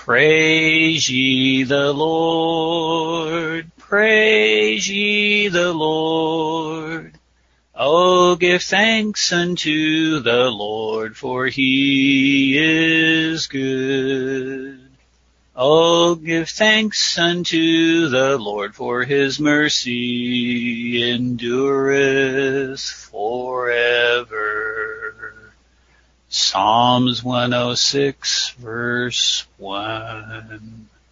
Praise ye the Lord, praise ye the Lord. Oh, give thanks unto the Lord, for he is good. Oh, give thanks unto the Lord, for his mercy endureth forever. Psalms 106, verse 1.